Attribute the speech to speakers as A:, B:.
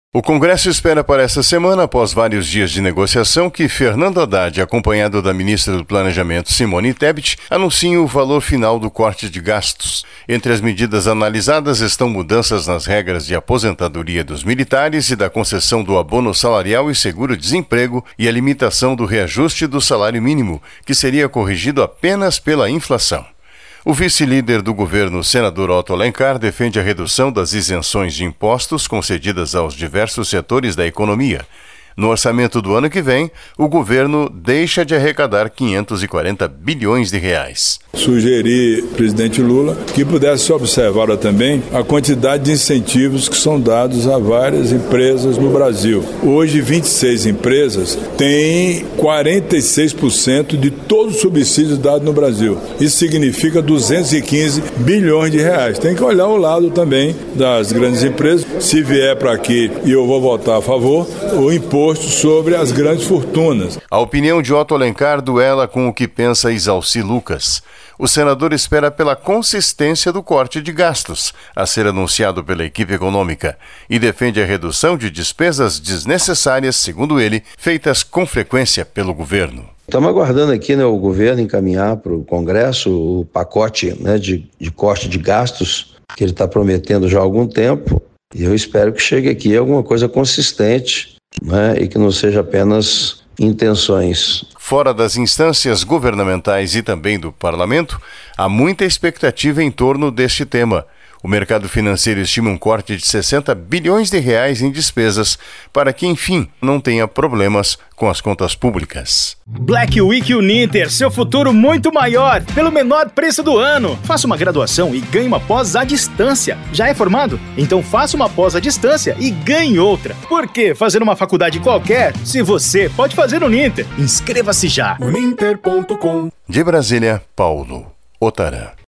A: O Congresso espera para esta semana, após vários dias de negociação, que Fernando Haddad, acompanhado da ministra do Planejamento, Simone Tebet, anunciem o valor final do corte de gastos. Entre as medidas analisadas estão mudanças nas regras de aposentadoria dos militares e da concessão do abono salarial e seguro-desemprego e a limitação do reajuste do salário mínimo, que seria corrigido apenas pela inflação. O vice-líder do governo, senador Otto Alencar, defende a redução das isenções de impostos concedidas aos diversos setores da economia. No orçamento do ano que vem, o governo deixa de arrecadar 540 bilhões de reais.
B: Sugeri ao presidente Lula que pudesse observar também a quantidade de incentivos que são dados a várias empresas no Brasil. Hoje, 26 empresas têm 46% de todos os subsídios dados no Brasil. Isso significa 215 bilhões de reais. Tem que olhar o lado também das grandes empresas. Se vier para aqui, e eu vou votar a favor, o imposto sobre as grandes fortunas.
A: A opinião de Otto Alencar duela com o que pensa Isalci Lucas. O senador espera pela consistência do corte de gastos, a ser anunciado pela equipe econômica, e defende a redução de despesas desnecessárias, segundo ele, feitas com frequência pelo governo.
C: Estamos aguardando aqui o governo encaminhar para o Congresso o pacote de corte de gastos que ele está prometendo já há algum tempo, e eu espero que chegue aqui alguma coisa consistente, e que não seja apenas intenções.
A: Fora das instâncias governamentais e também do parlamento, há muita expectativa em torno deste tema. O mercado financeiro estima um corte de 60 bilhões de reais em despesas para que, enfim, não tenha problemas com as contas públicas.
D: Black Week Uninter, seu futuro muito maior, pelo menor preço do ano. Faça uma graduação e ganhe uma pós à distância. Já é formado? Então faça uma pós à distância e ganhe outra. Por que fazer uma faculdade qualquer se você pode fazer Uninter? Inscreva-se já.
E: Uninter.com.
A: De Brasília, Paulo Otarã.